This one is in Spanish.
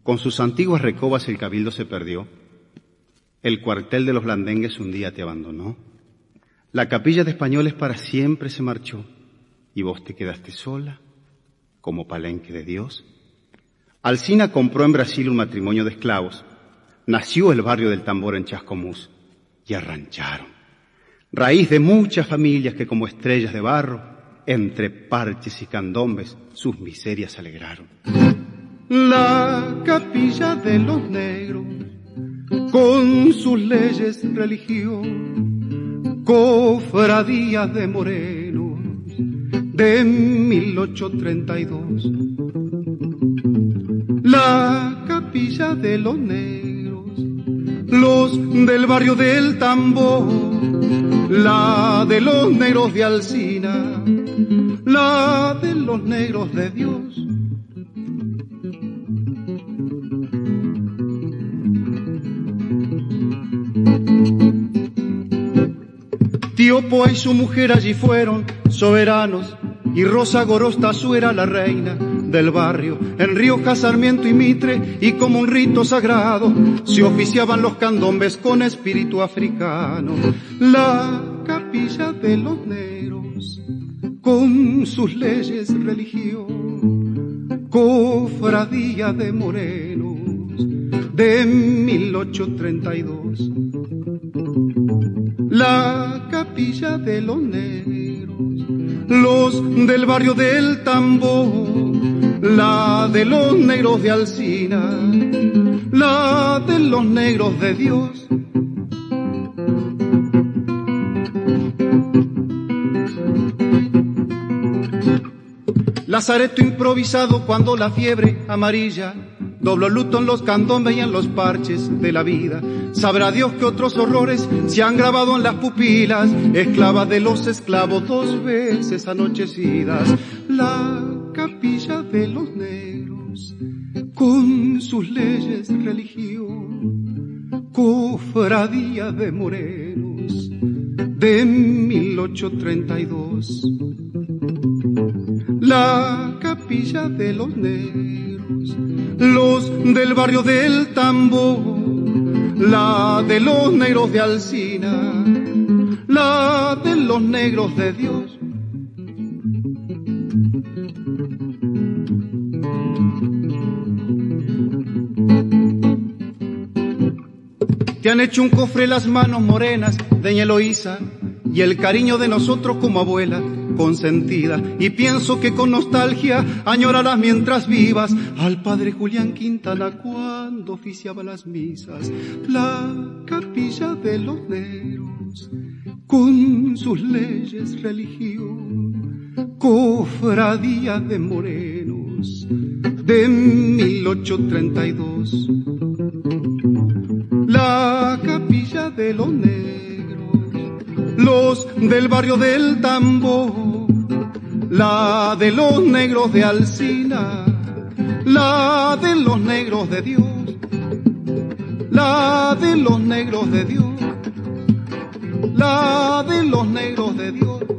Con sus antiguas recobas el cabildo se perdió. El cuartel de los blandengues un día te abandonó. La capilla de españoles para siempre se marchó. Y vos te quedaste sola, como palenque de Dios. Alsina compró en Brasil un matrimonio de esclavos. Nació el barrio del Tambor en Chascomús. Y arrancharon. Raíz de muchas familias que como estrellas de barro, entre parches y candombes, sus miserias alegraron. La capilla de los negros, con sus leyes religión, cofradías de morenos de 1832. La capilla de los negros, los del barrio del Tambor, la de los negros de Alsina, la de los negros de Dios. Tío Poa y su mujer allí fueron soberanos, y Rosa Gorostazu era la reina del barrio. En Rioja, Sarmiento y Mitre, y como un rito sagrado, se oficiaban los candombes con espíritu africano. La capilla de los negros, con sus leyes religión, cofradía de morenos de 1832. La capilla de los negros, los del barrio del Tambor, la de los negros de Alsina, la de los negros de Dios. Lazareto improvisado cuando la fiebre amarilla dobló luto en los candombes y en los parches de la vida. Sabrá Dios que otros horrores se han grabado en las pupilas, esclavas de los esclavos 2 veces anochecidas. La capilla de los negros, con sus leyes religión, cofradía de morenos de 1832. La capilla de los negros, los del barrio del Tambor, la de los negros de Alsina, la de los negros de Dios. Te han hecho un cofre las manos morenas de Ña Eloísa, y el cariño de nosotros como abuela consentida, y pienso que con nostalgia añorarás mientras vivas al padre Julián Quintana cuando oficiaba las misas. La capilla de los negros, con sus leyes religión, cofradía de morenos de 1832. La capilla de los negros, los del barrio del Tambor, la de los negros de Alsina, la de los negros de Dios, la de los negros de Dios, la de los negros de Dios.